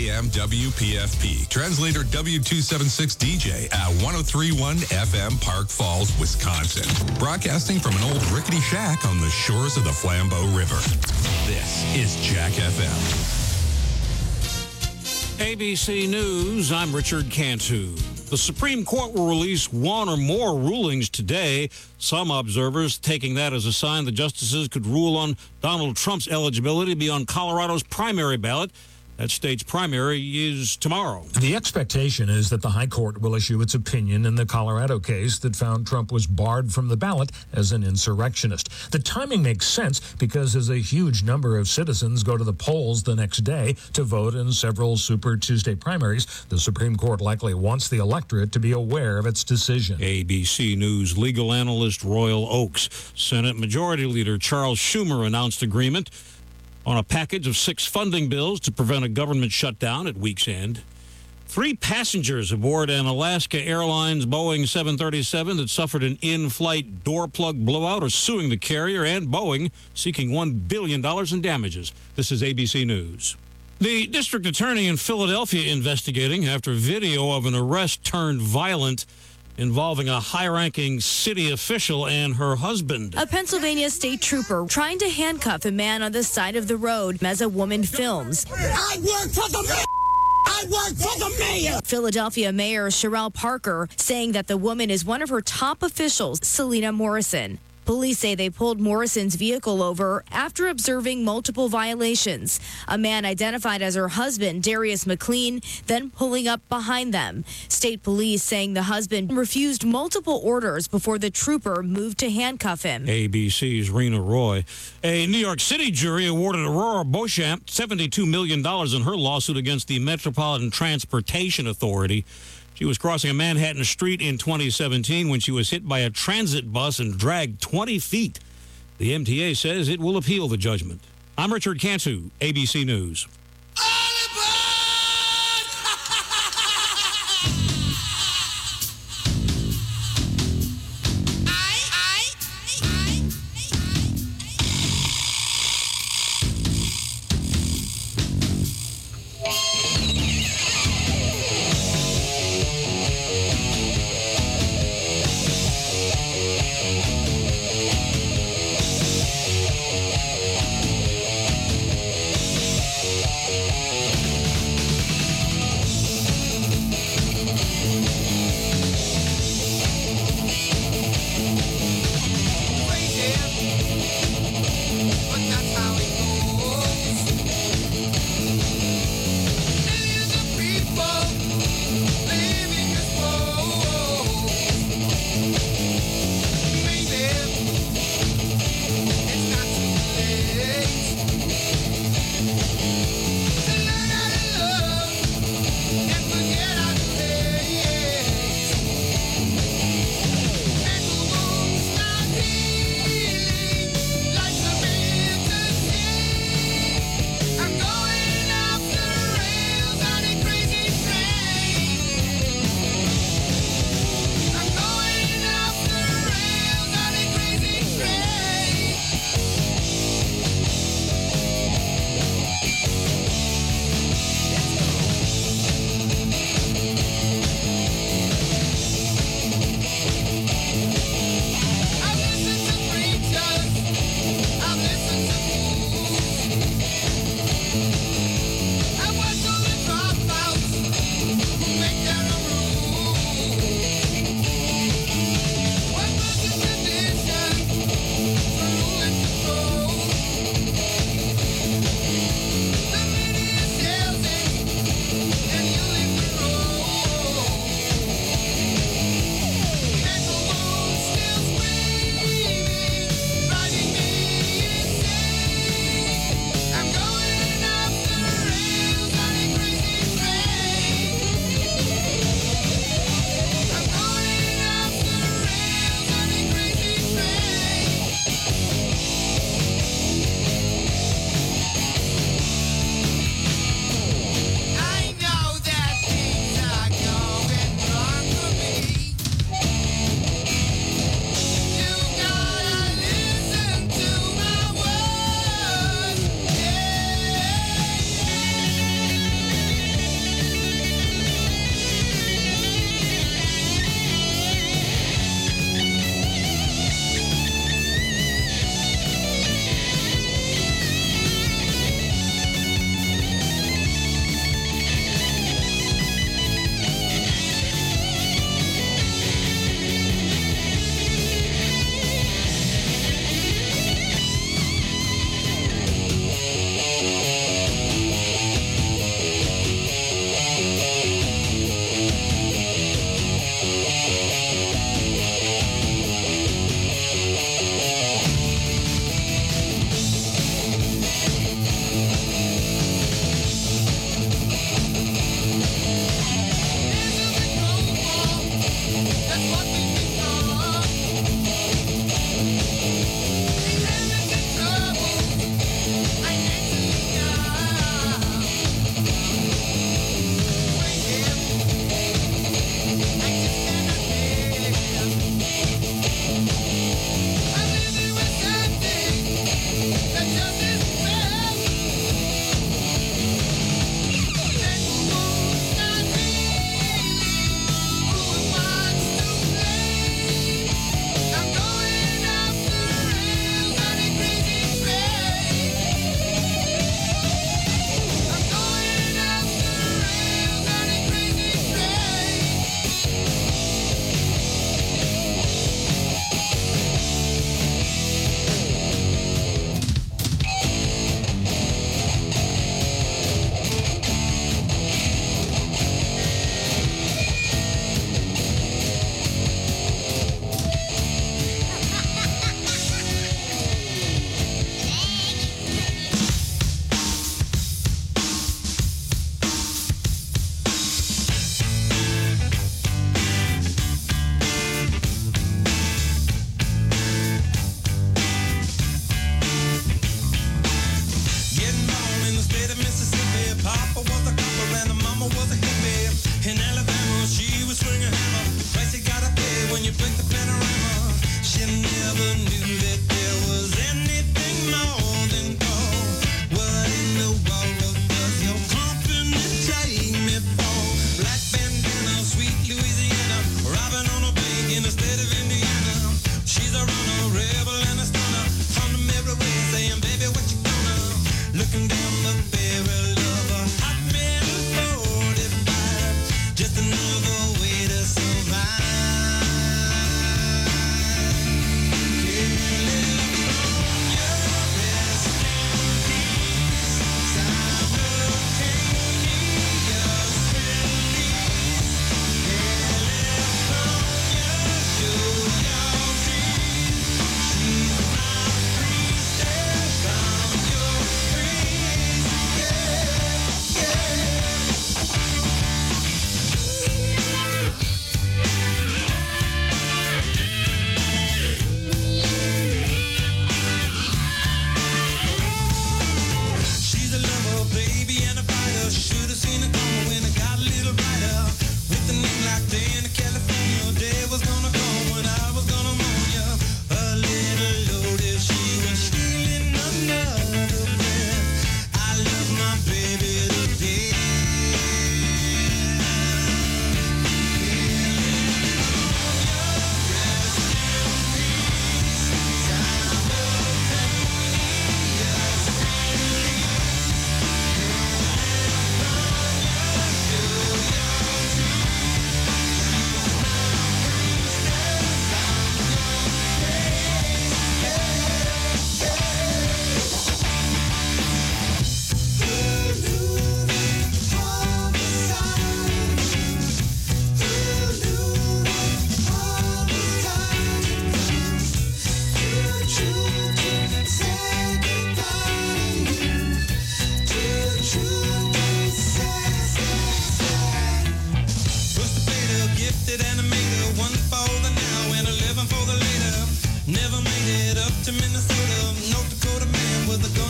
AM WPFP. Translator W276DJ at 1031 FM Park Falls, Wisconsin. Broadcasting from an old rickety shack on the shores of the Flambeau River. This is Jack FM. ABC News, I'm Richard Cantu. The Supreme Court will release one or more rulings today. Some observers taking that as a sign the justices could rule on Donald Trump's eligibility to be on Colorado's primary ballot. That state's primary is tomorrow. The expectation is that the High Court will issue its opinion in the Colorado case that found Trump was barred from the ballot as an insurrectionist. The timing makes sense because as a huge number of citizens go to the polls the next day to vote in several Super Tuesday primaries, the Supreme Court likely wants the electorate to be aware of its decision. ABC News legal analyst Royal Oaks. Senate Majority Leader Charles Schumer announced agreement on a package of 6 funding bills to prevent a government shutdown at week's end. 3 passengers aboard an Alaska Airlines Boeing 737 that suffered an in-flight door plug blowout are suing the carrier and Boeing, seeking $1 billion in damages. This is ABC News. The district attorney in Philadelphia investigating after video of an arrest turned violent involving a high-ranking city official and her husband. A Pennsylvania state trooper trying to handcuff a man on the side of the road as a woman films. I work for the mayor! I work for the mayor! Philadelphia Mayor Sherelle Parker saying that the woman is one of her top officials, Selena Morrison. Police say they pulled Morrison's vehicle over after observing multiple violations. A man identified as her husband, Darius McLean, then pulling up behind them. State police saying the husband refused multiple orders before the trooper moved to handcuff him. ABC's Rena Roy. A New York City jury awarded Aurora Beauchamp $72 million in her lawsuit against the Metropolitan Transportation Authority. She was crossing a Manhattan street in 2017 when she was hit by a transit bus and dragged 20 feet. The MTA says it will appeal the judgment. I'm Richard Cantu, ABC News.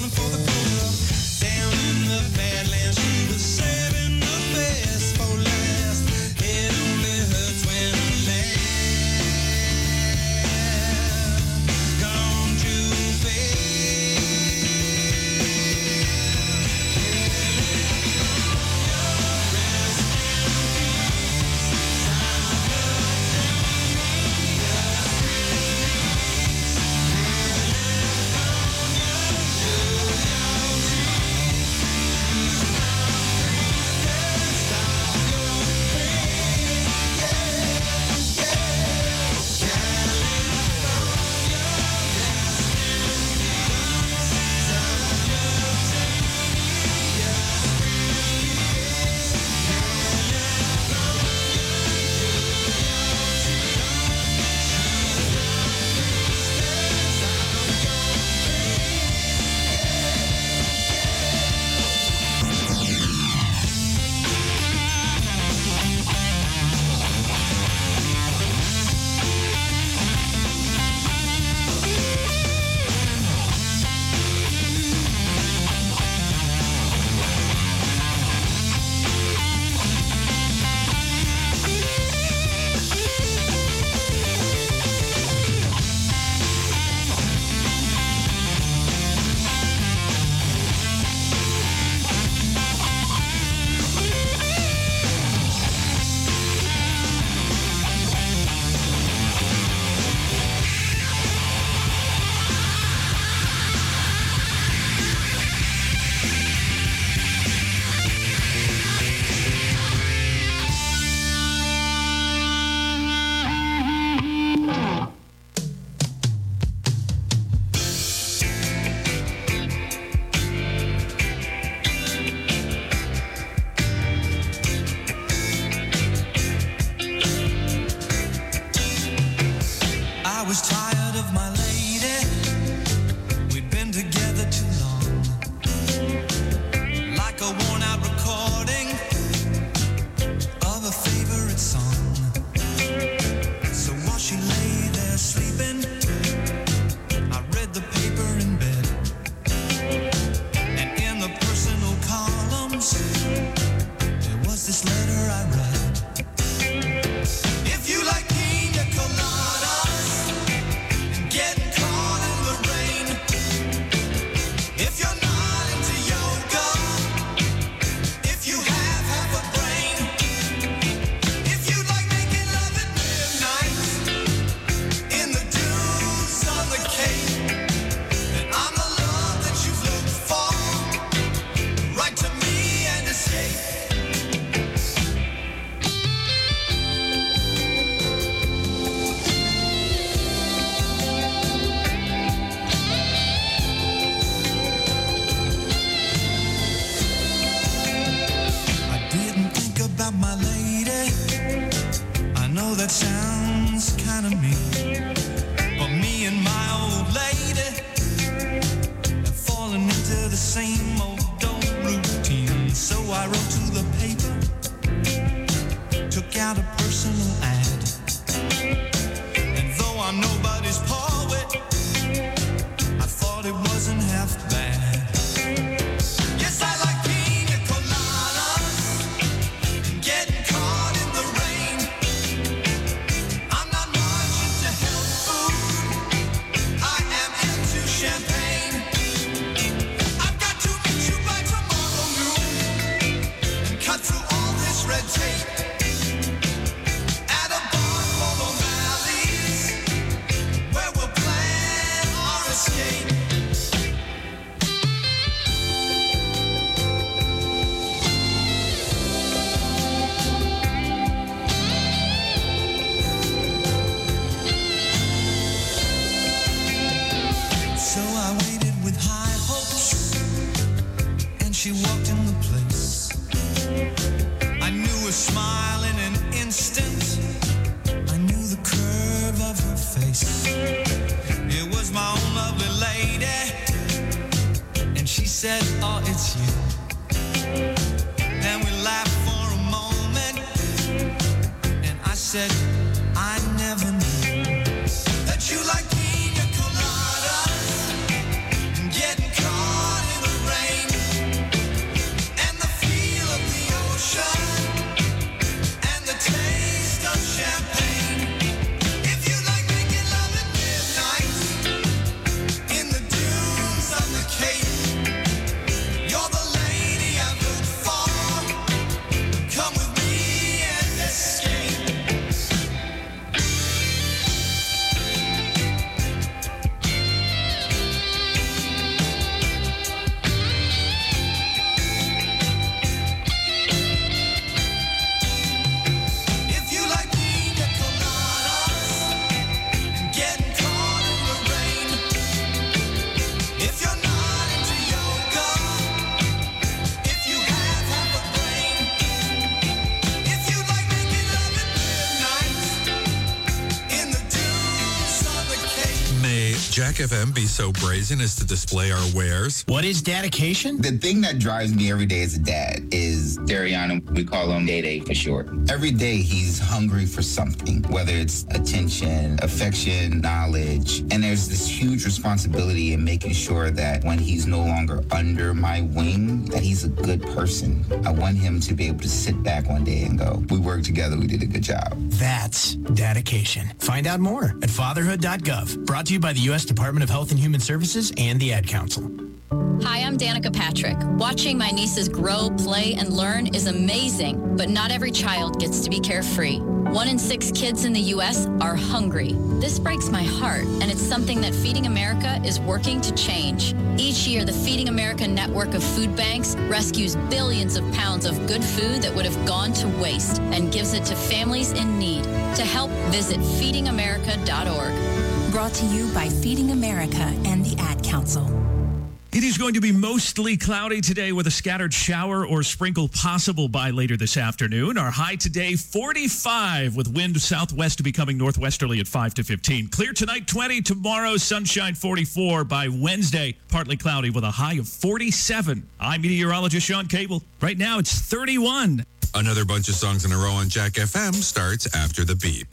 running for the quota. Down in the Badlands, she was saving the best for last. It only hurts when I laugh. Gone too fast. I was tired of my lady. We'd been together too long. Like a worn-out recording of a favorite song. So while she lay there sleeping, I read the paper in bed. And in the personal columns, there was this letter I read. If you like pina coladas and getting caught in the rain, if you're not into yoga, if you have half a brain, if you like making love at midnight in the dunes on the Cape, then I'm the love that you've looked for. Write to me and escape. I didn't think about my lady. I know that sounds kind of mean, but me and my old lady have fallen into the same old routine. So I wrote to the paper, took out a personal ad, and though I'm nobody's poet, I thought it wasn't half bad. Yes, I like pina coladas and getting caught in the rain. I'm not much into health food. I am into champagne. I've got to meet you by tomorrow noon and cut through all this red tape at a bar called O'Malley's, where we'll plan our escape. So I waited with high hopes, and she walked in the place. I knew her smile in an instant. I knew the curve of her face. It was my own lovely lady, and she said, "Oh, it's you." Then we laughed for a moment, and I said, "I never knew that you like pina coladas and getting caught Jack FM be so brazen as to display our wares? What is dedication? The thing that drives me every day as a dad is Dariana. We call him Day-Day for short. Every day he's hungry for something, whether it's attention, affection, knowledge. And there's this huge responsibility in making sure that when he's no longer under my wing, that he's a good person. I want him to be able to sit back one day and go, we worked together, we did a good job. That's dedication. Find out more at fatherhood.gov. Brought to you by the U.S. Department of Health and Human Services and the Ad Council. Hi, I'm Danica Patrick. Watching my nieces grow, play, and learn is amazing, but not every child gets to be carefree. 1 in 6 kids in the U.S. are hungry. This breaks my heart, and it's something that Feeding America is working to change. Each year, the Feeding America network of food banks rescues billions of pounds of good food that would have gone to waste and gives it to families in need. To help, visit feedingamerica.org. Brought to you by Feeding America and the Ad Council. It is going to be mostly cloudy today with a scattered shower or sprinkle possible by later this afternoon. Our high today, 45, with wind southwest becoming northwesterly at 5 to 15. Clear tonight, 20. Tomorrow, sunshine, 44. By Wednesday, partly cloudy with a high of 47. I'm meteorologist Sean Cable. Right now, it's 31. Another bunch of songs in a row on Jack FM starts after the beep.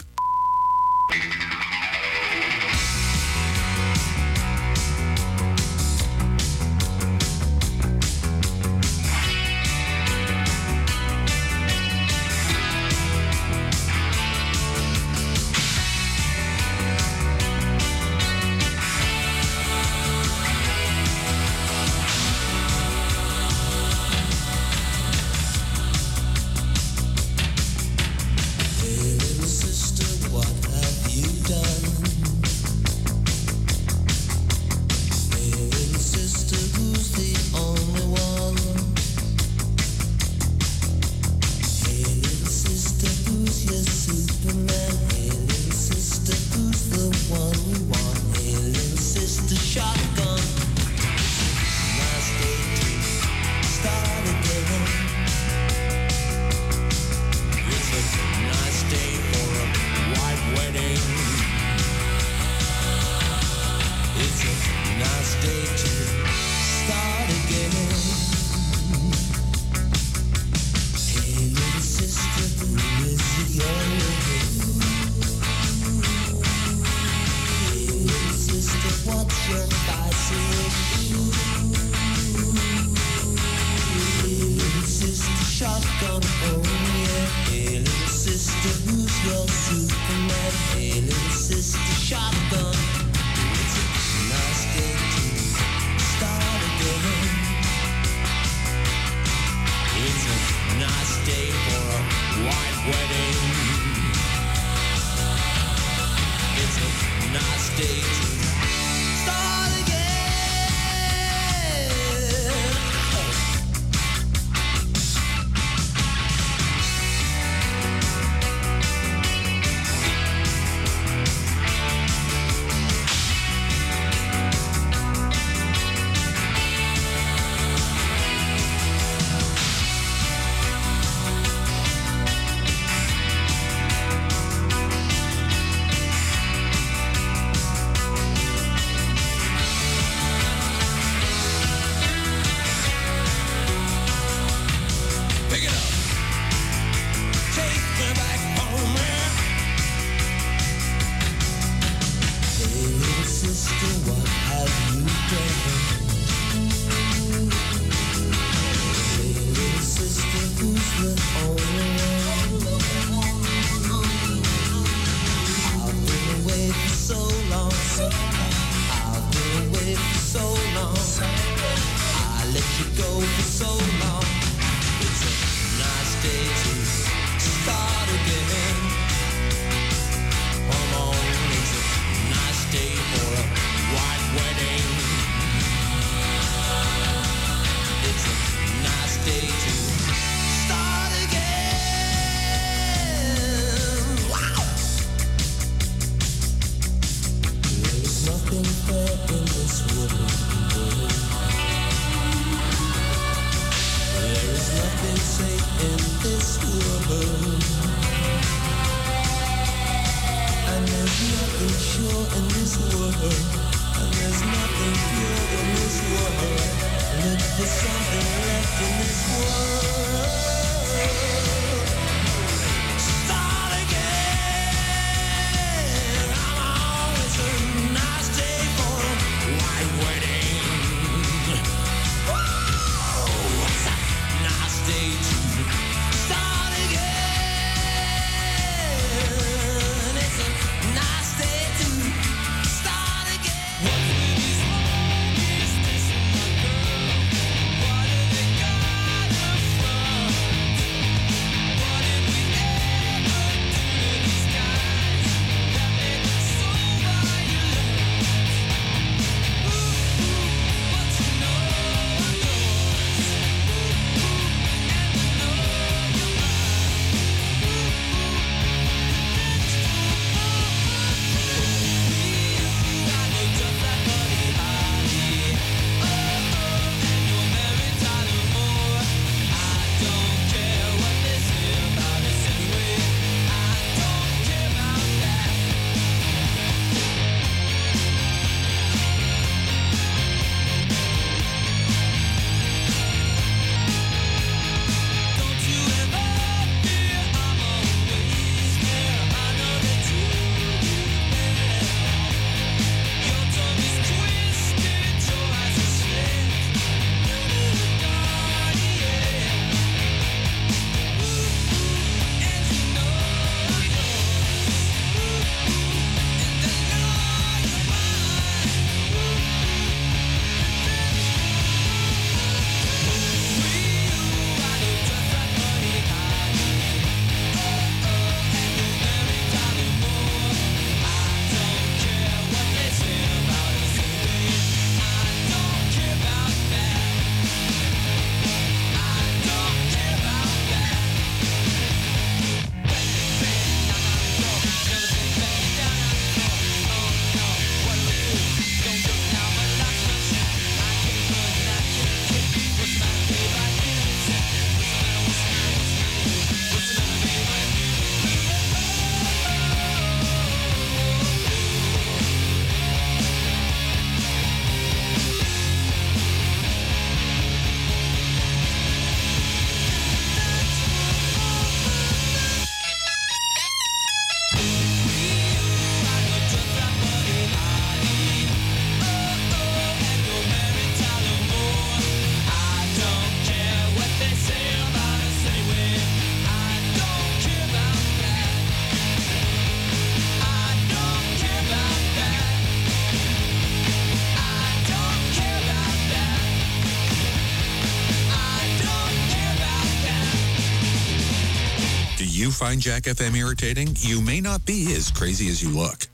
You find Jack FM irritating? You may not be as crazy as you look.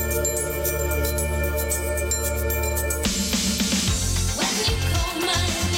When you call my name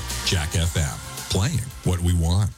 Jack FM, playing what we want.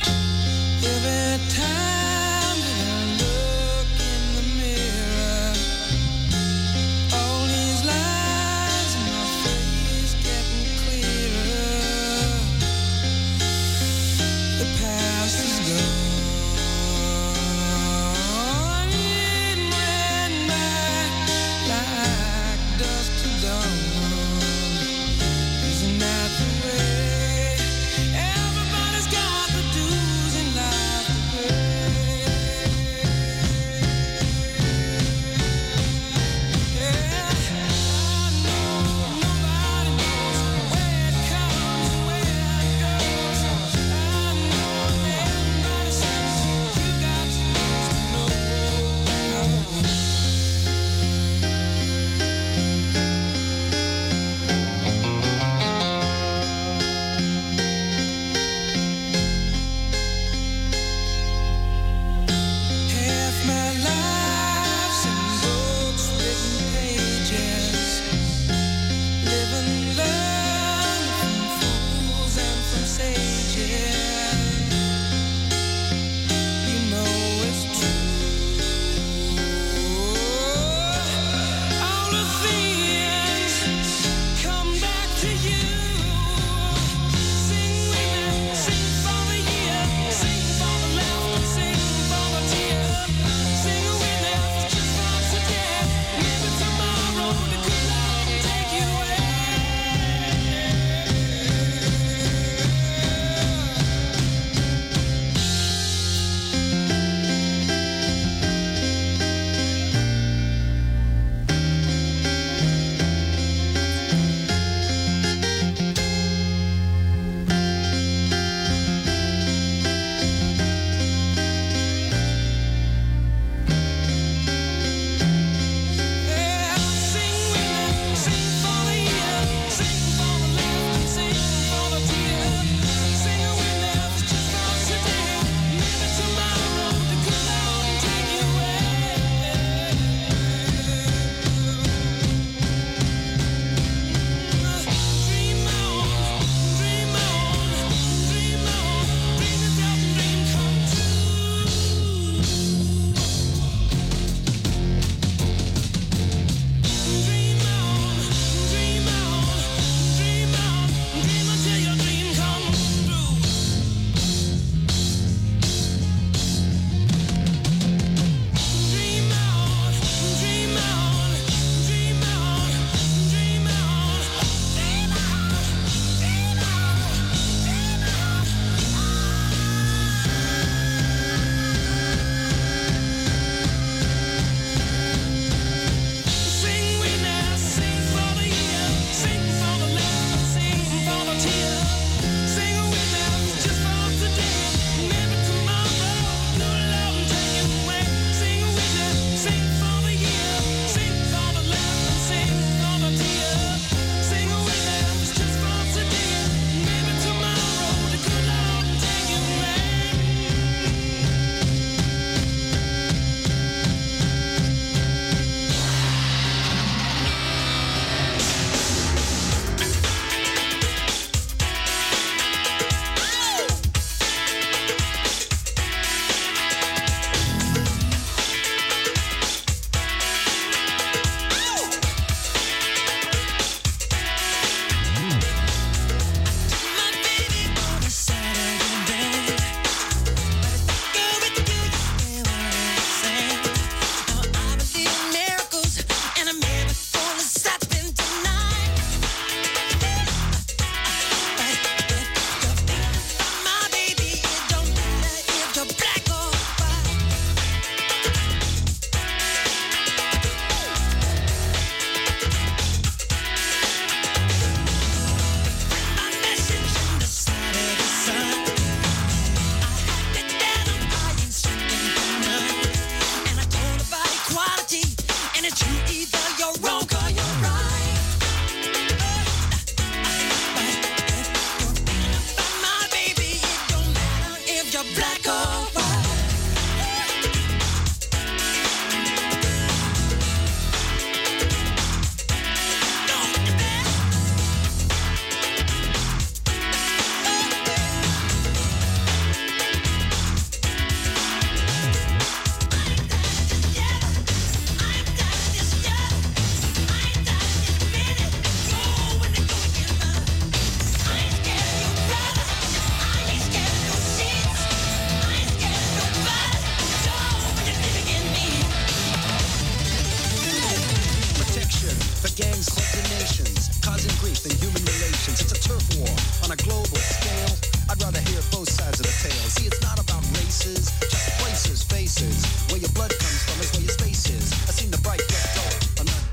Every time that I look in the mirror,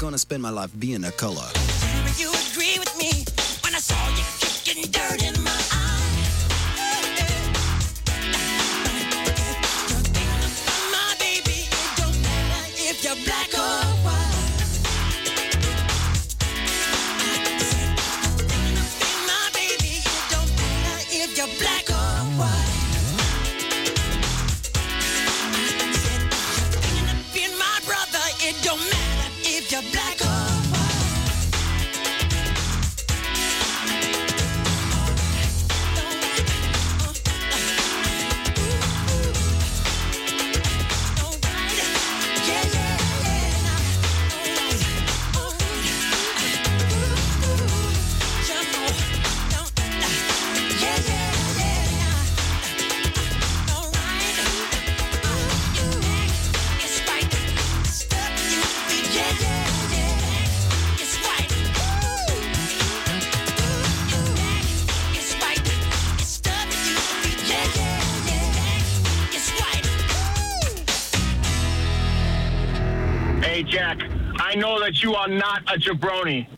gonna spend my life being a color. You agree with me when I saw you kicking dirt in my eye. My baby, it don't matter if you're black or white. My baby, it don't matter if you're black or white. Being my brother, it don't matter if you're black or Jack, I know that you are not a jabroni.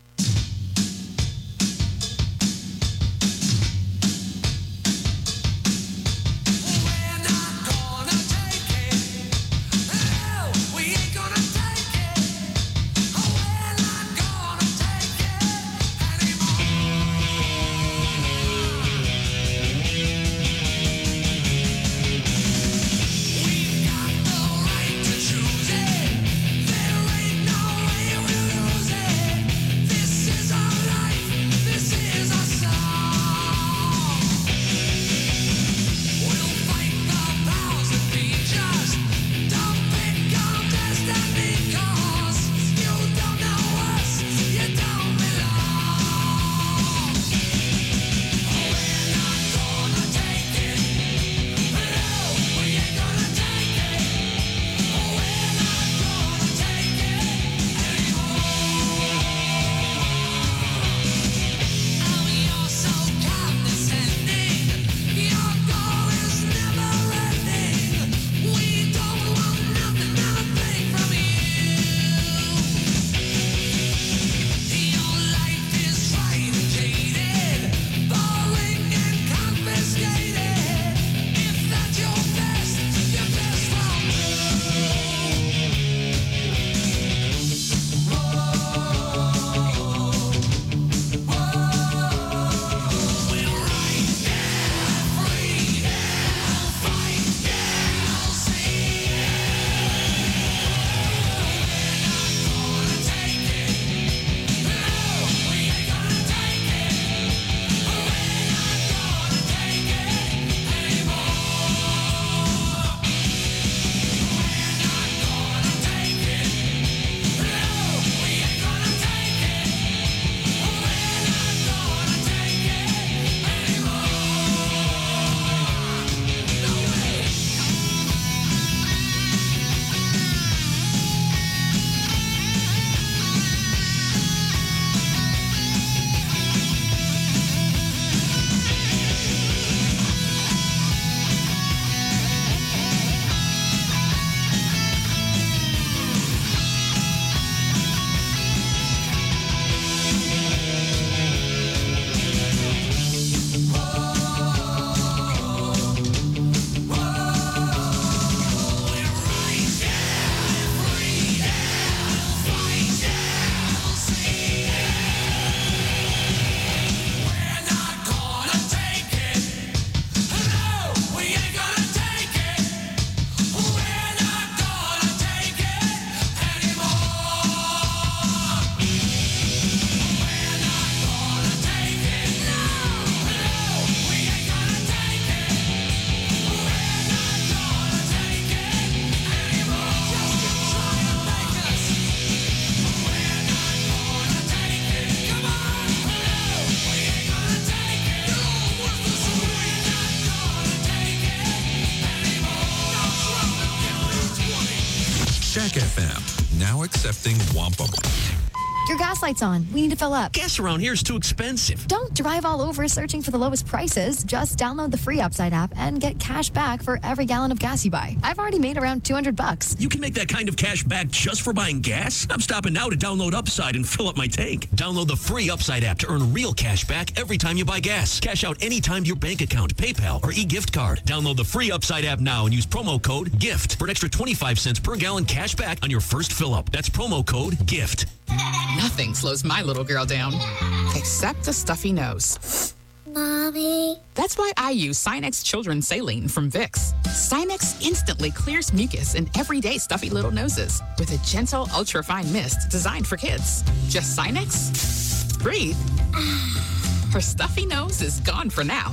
Shack FM, now accepting wampum. your gas light's on. We need to fill up. Gas around here is too expensive. Don't drive all over searching for the lowest prices. Just download the free Upside app and get cash back for every gallon of gas you buy. I've already made around $200. You can make that kind of cash back just for buying gas? I'm stopping now to download Upside and fill up my tank. Download the free Upside app to earn real cash back every time you buy gas. Cash out anytime to your bank account, PayPal, or e-gift card. Download the free Upside app now and use promo code GIFT for an extra 25 cents per gallon cash back on your first fill-up. That's promo code GIFT. Nothing slows my little girl down, except a stuffy nose. Mommy. That's why I use Sinex Children's Saline from Vicks. Sinex instantly clears mucus in everyday stuffy little noses with a gentle, ultra-fine mist designed for kids. Just Sinex? Breathe. Her stuffy nose is gone for now.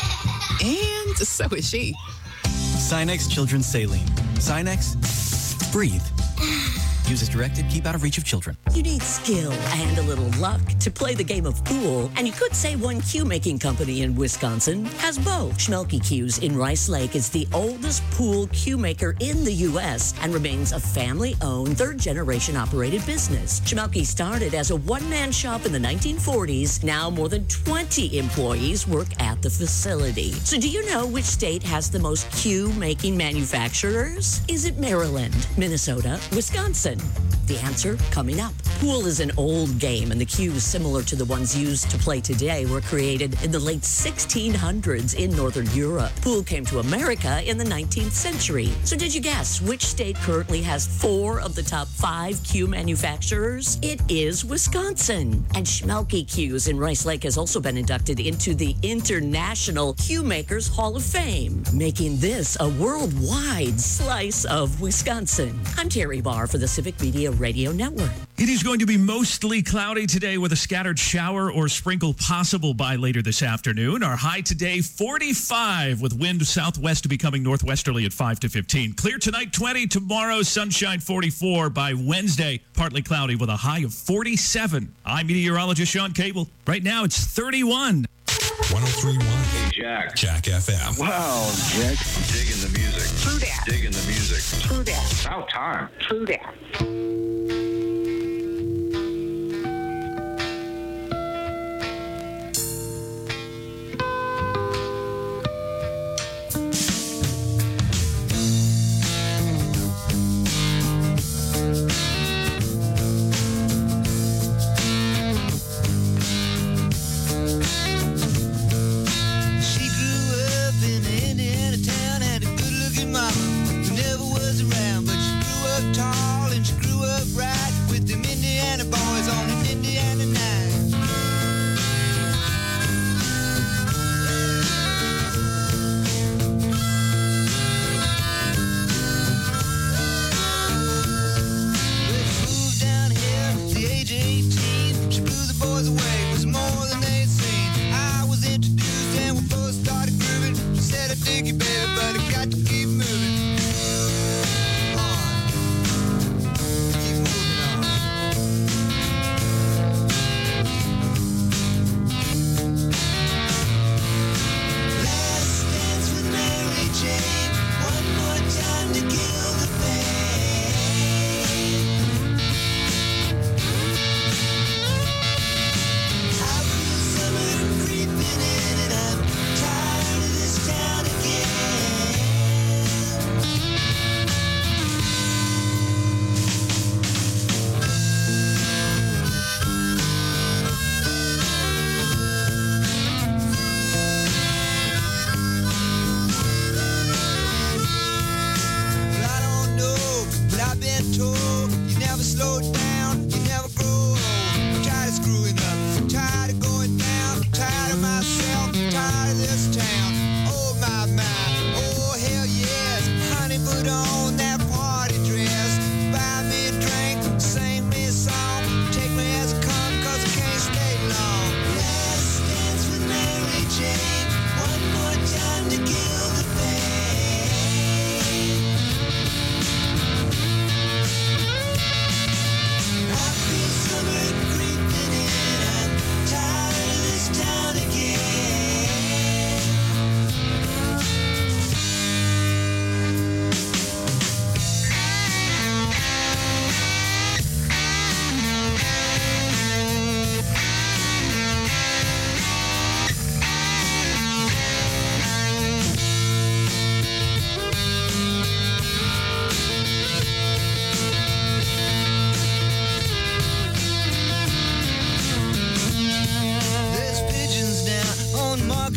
And so is she. Sinex Children's Saline. Sinex, breathe. Use as directed. Keep out of reach of children. You need skill and a little luck to play the game of pool, and you could say one cue-making company in Wisconsin has both. Schmelke Cues in Rice Lake is the oldest pool cue maker in the U.S. and remains a family-owned, third-generation operated business. Schmelke started as a one-man shop in the 1940s. Now more than 20 employees work at the facility. So do you know which state has the most cue-making manufacturers? Is it Maryland, Minnesota, Wisconsin? The answer coming up. Pool is an old game, and the cues similar to the ones used to play today were created in the late 1600s in Northern Europe. Pool came to America in the 19th century. So did you guess which state currently has 4 of the top 5 cue manufacturers? It is Wisconsin. And Schmelke Cues in Rice Lake has also been inducted into the International Cue Makers Hall of Fame, making this a worldwide slice of Wisconsin. I'm Terry Barr for the Civic Media Radio Network. It is going to be mostly cloudy today with a scattered shower or sprinkle possible by later this afternoon. Our high today, 45, with wind southwest becoming northwesterly at 5 to 15. Clear tonight, 20. Tomorrow, sunshine, 44. By Wednesday, partly cloudy with a high of 47. I'm meteorologist Sean Cable. Right now, it's 31. 103.1. Hey, Jack. Jack FM. Wow, Jack. I'm digging the music. True that. Digging the music. True that. About time. True that. Tall and she grew up right with them Indiana boys on an Indiana night. Well, she moved down here at the age of 18. She blew the boys away, it was more than they'd seen. I was introduced and we both started grooving. She said, I dig you, baby, but I got to keep moving.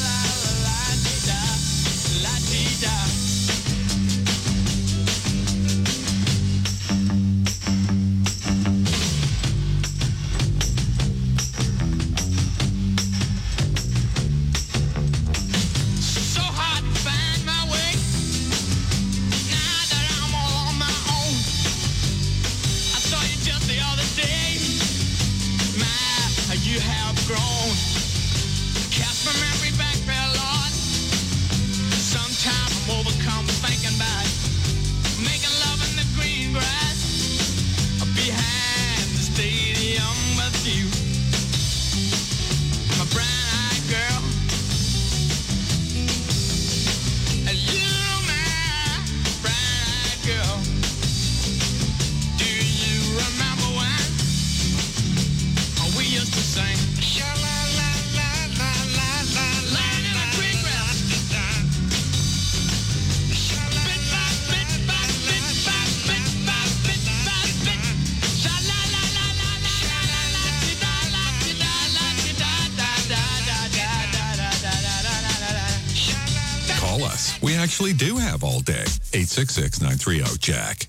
Call us. We actually do have all day. 866-930-JACK.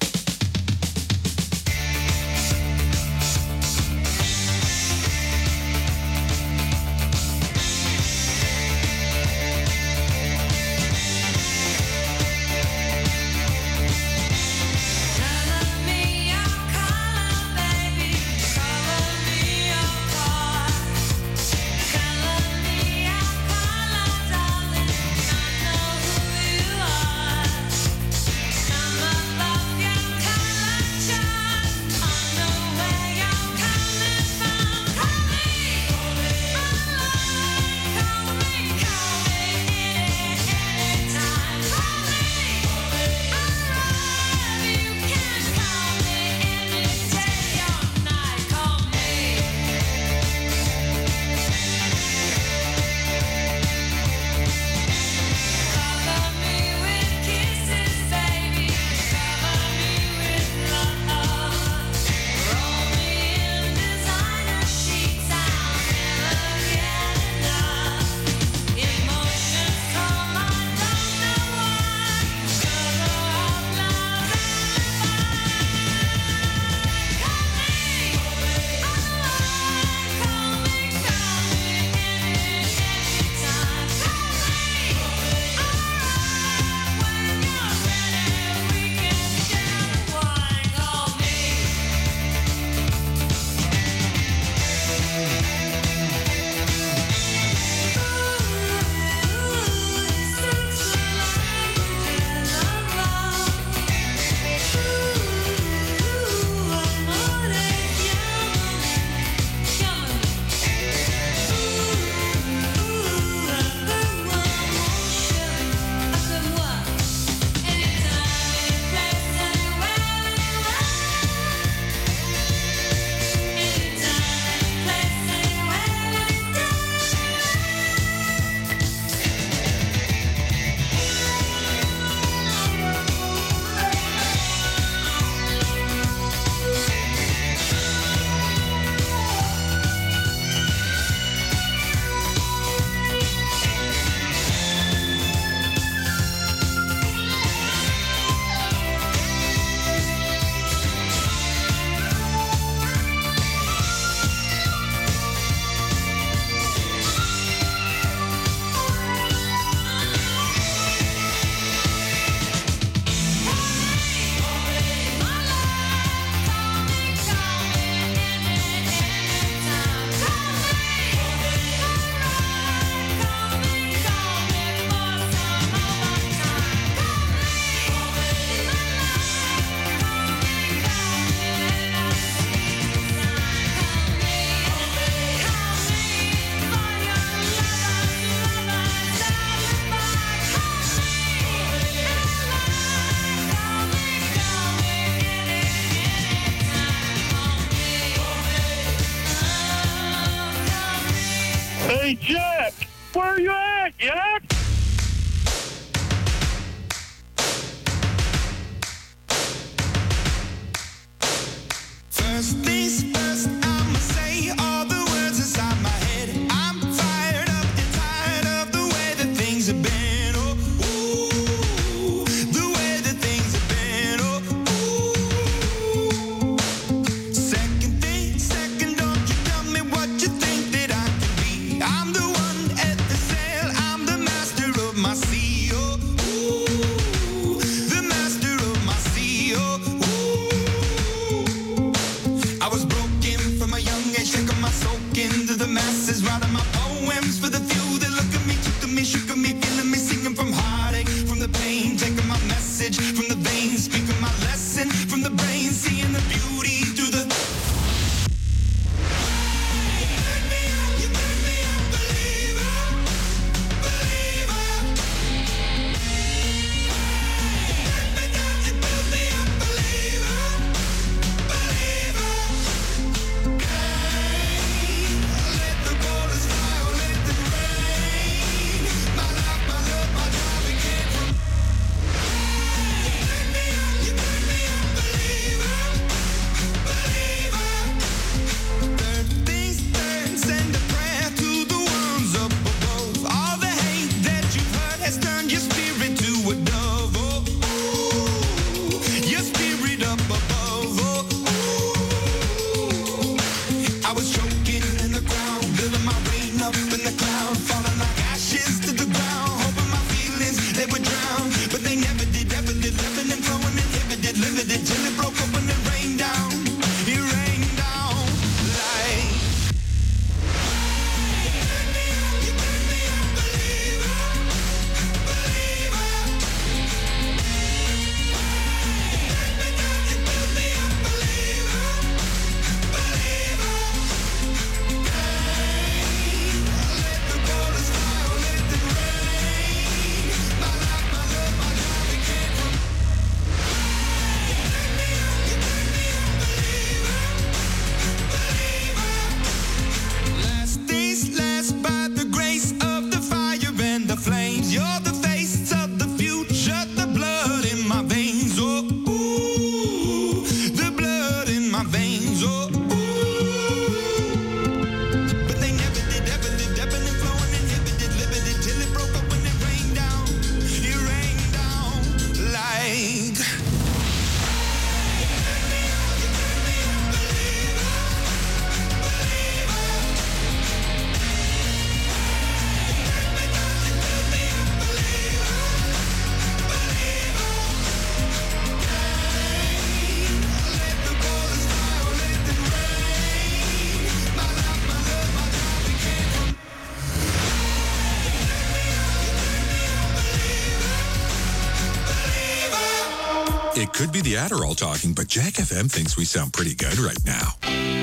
Jack! Where you at, Jack? First things first, I'ma say all the words inside my head. I'm fired up and tired of the way that things have been. Oh, ooh, the way that things have been. Oh, ooh. Second thing, second, don't you tell me what you think that I can be. I'm the one at the sail, I'm the master of my sea. Oh, ooh, the master of my sea. Oh, I was broken from a young age, taking my soak into the masses, writing my poems for the few that look at me, took me, shook at me, feeling me, singing from heartache, from the pain, taking my message from the veins, speaking my lesson from the brain, seeing the beauty through the... You turn me up, believer, believer. Turn me down, you build me up, believer, believer. Let the borders fly or let them rain. My life, my love, my drive, it came from. Turn me up, you turn me up, believer, believer. Third things third, send a prayer to the ones up above. All the hate that you've heard has turned your spirit to a dove. Oh, ooh, your spirit up above. Oh, ooh. I was choking in the ground, building my rain up in the cloud, falling like ashes to the ground, hoping my feelings they would drown, but they never did, living and flowing inhibited, limited till it broke up and it rained down. It rained down like. You turn me up, believer, believer. Turn me down, you build me up, believer, believer. Let the borders fly or let them rain. My life, my love, my drive, it came from. Turn me up, you turn me up, believer, believer. Last things last, by the grace of the fire and the flames. You're the face of the future, the blood in my veins. Oh, ooh, the blood in my veins. Oh, ooh. But they never did, ever lived, ebbing and flowing, inhibited, limited, till it broke up when it rained down. It rained down like. Turn me up, you turn me up, believer, believer. Turn me down, you build me up, believer, believer. Let the borders fly or let them rain. My life, my love, my drive, it came from. Turn me up, you turn me up, believer, believer. It could be the Adderall talking, but Jack FM thinks we sound pretty good right now.